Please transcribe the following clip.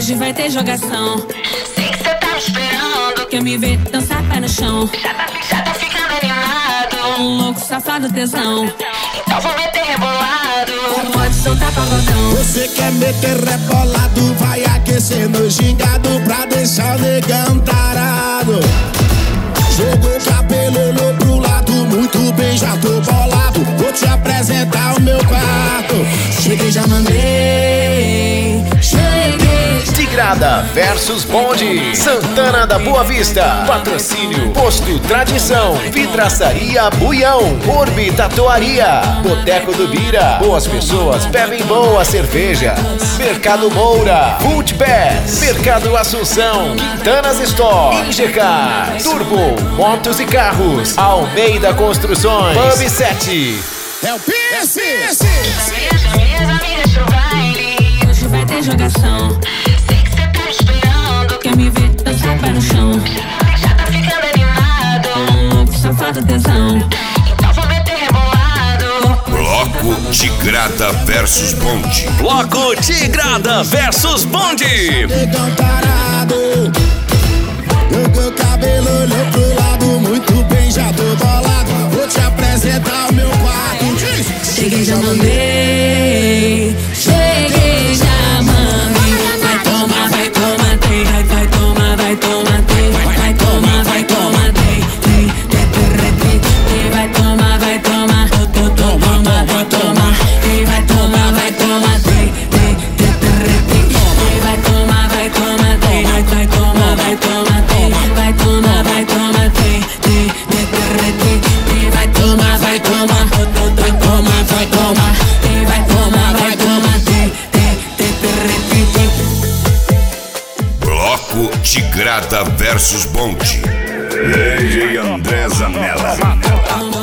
Hoje vai ter jogação. Sei que cê tá esperando. Quer me ver dançar pé no chão. Já tá ficando animado. Um louco, safado, tesão. Então vou meter rebolado. Pode soltar pagodão. Você quer meter rebolado, vai aquecer no gingado pra deixar o negão tarado. Jogou o cabelo, olhou pro lado, muito bem, já tô bolado. Vou te apresentar o meu quarto. Cheguei, já mandei. Cheguei. Tigrada versus Bonde. Santana da Boa Vista. Patrocínio Posto Tradição. Vidraçaria Buião. Orbi Tatuaria. Boteco do Bira. Boas pessoas bebem boas cervejas. Mercado Moura. Food Pass. Mercado Assunção. Quintanas Store. Ingecar. Turbo. Motos e carros. Almeida Construções. Pub 7. É o Pierce. Minhas amigas pro baile. Hoje vai ter jogação. Sei que cê tá esperando. Quer me ver dançar pé no chão. Já tá ficando animado. Um louco, safado, tesão. Então vou meter rebolado. Bloco Tigrada versus Bonde. Bloco Tigrada versus Bonde. Negão tarado. Jogou o cabelo, olhou pro lado, muito bem, já tô bolado. Vou te apresentar o meu quarto. Cheguei, já mandei. Cheguei, já mandei. Vai tomar, tem. Vai tomar, tem. Vai tomar, tem. Vai tomar, vai tomar. Toma. Vai tomar, tem. Vai tomar, tem. Vai tomar, tem. Vai tomar, tem. Vai tomar, tem. Vai tomar, Bloco Tigrada versus Bonde. DJ André Zanella.